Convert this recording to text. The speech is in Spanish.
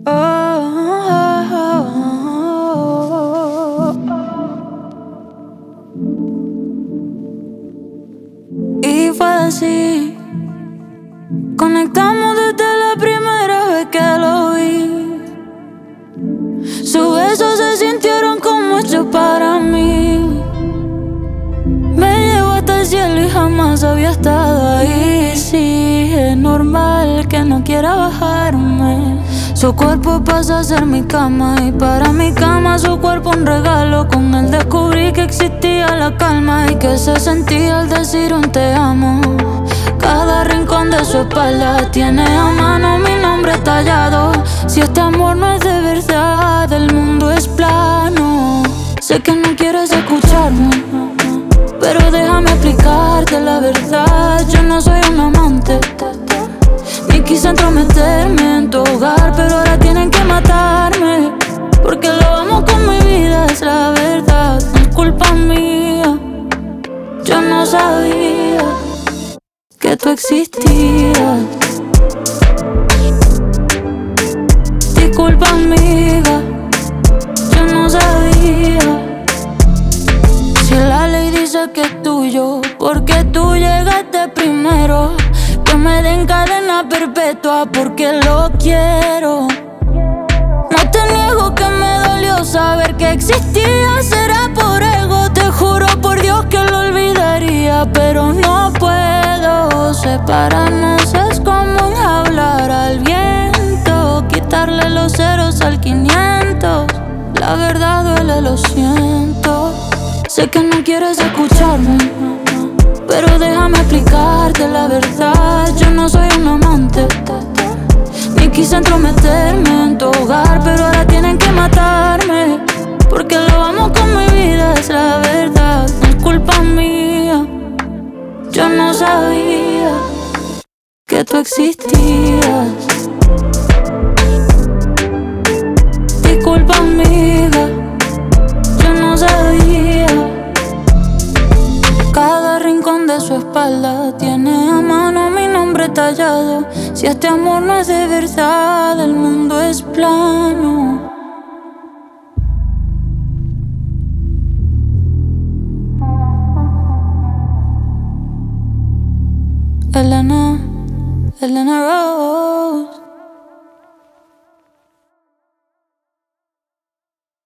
Y fue así, conectamos desde la primera vez que lo vi. Sus besos se sintieron como hechos para mí. Me llevó hasta el cielo y jamás había estado ahí. Sí, es normal que no quiera bajarme. Su cuerpo pasa a ser mi cama y para mi cama su cuerpo un regalo. Con él descubrí que existía la calma y que se sentía al decir un te amo. Cada rincón de su espalda tiene a mano mi nombre tallado. Si este amor no es de verdad, el mundo es plano. Sé que no quieres escucharme, pero déjame explicarte la verdad. Yo no soy un amante, ni quise entrometerme en tu hogar, pero ahora tienen que matarme, porque lo amo con mi vida, es la verdad. No es culpa mía, yo no sabía que tú existías. Disculpa amiga, yo no sabía. Si la ley dice que es tuyo, porque tú llegaste primero. Que me den cadena perpetua porque lo quiero. No te niego que me dolió saber que existía, será por ego. Te juro por Dios que lo olvidaría, pero no puedo. Separarnos es como hablar al viento, quitarle los ceros al 500. La verdad duele, lo siento. Sé que no quieres escucharme, pero déjame explicarte la verdad. Yo no soy un amante, ni quise entrometerme en tu hogar, pero ahora tienen que matarme, porque lo amo con mi vida, es la verdad. No es culpa mía, yo no sabía que tú existías. Disculpa amiga, yo no sabía. Cada rincón de su espalda tiene a mano mi nombre tallado. Si este amor no es de verdad, el mundo es plano. Elena Rose.